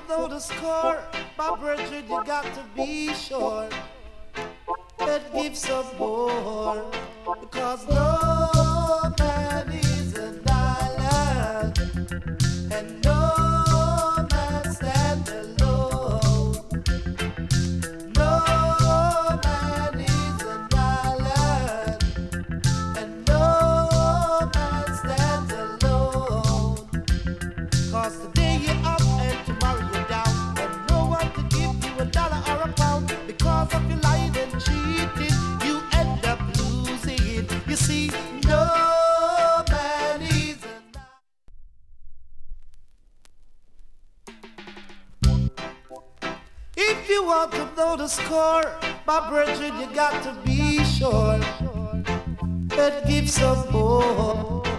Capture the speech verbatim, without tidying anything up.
know the score, my brethren, you got to be sure and give some more, because no man is an island, and no man stand alone. No man is an island, and no man stands alone. Cause today you're up and tomorrow you're down, and no one to give you a dollar or a pound. Because of your lying and cheating, you end up losing it. You see, no man is an island. If you want to know the score, my brethren, you got to be sure and give some more.